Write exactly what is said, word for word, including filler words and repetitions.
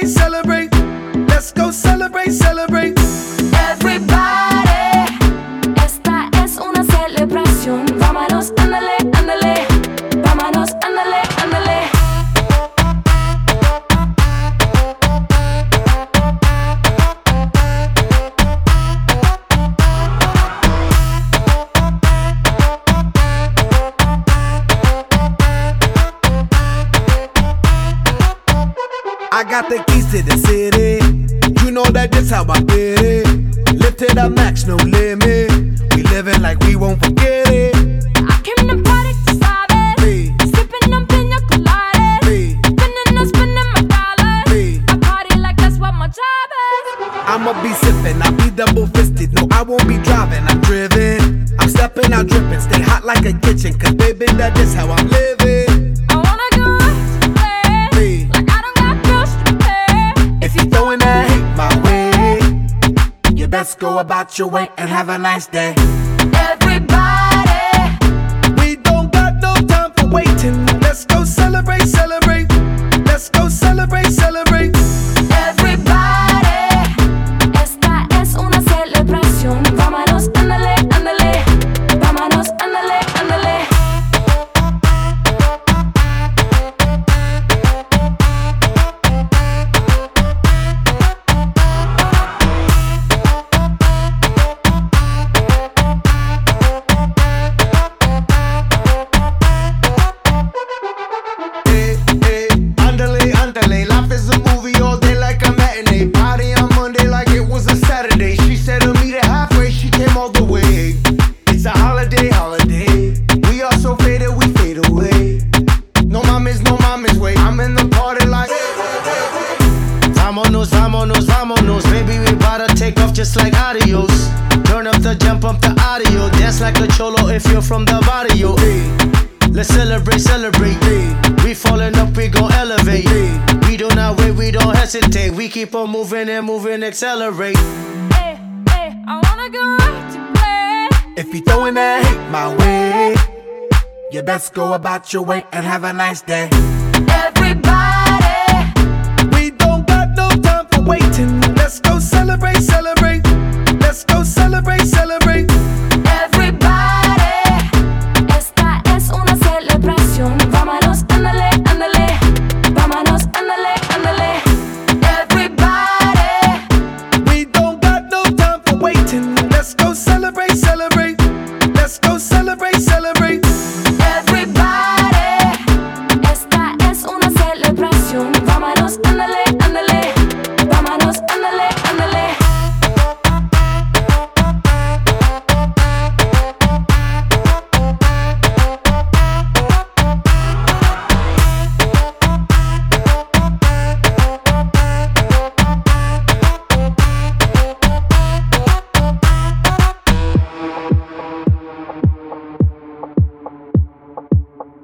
celebrate, celebrate. Let's go celebrate, celebrate. Everybody, esta es una celebración. Vámonos, ándale, ándale. Vámonos, ándale, ándale. I got the keys to the city. You know that this how I did it. Live to the max, no limit. We living like we won't forget it. I came to party, tú sabes. Sí. Sipping on pina coladas. Sí. Spinning on spinning my dollars. Sí. I party like that's what my job is. I'ma be sipping, I'll be double fisted. No, I won't be driving, I'm driven. I'm stepping out dripping, stay hot like a kitchen. Cause baby, that is how I'm living. I wanna go out to play. Sí. Like I don't got bills to pay. If you throwing that hate my way, you best go about your way and have a nice day. Everybody, We don't got no time for waiting. Let's go celebrate, celebrate. Let's go celebrate, celebrate. everybody, esta es una celebración. Vámonos, ándale, ándale. Vámonos, ándale, ándale. Hey, hey, andale, andale. Life is a movie all day like a matinee. Party on Monday like it was a Saturday. She said to meet her halfway, she came all the way. It's a holiday, holiday. We are so faded, we fade away. No mames, no mames, wait. I'm in the party like. Vámonos, vámonos, vámonos. Baby, we about to take off just like adios. Turn up the jump up the audio. Dance like a cholo if you're from the barrio. Let's celebrate, celebrate. We falling up, we gon' elevate. We do not wait, we don't hesitate. We keep on moving and moving, accelerate. Hey, hey, I wanna go out to play. If you throwing that hate my way, you best go about your way and have a nice day.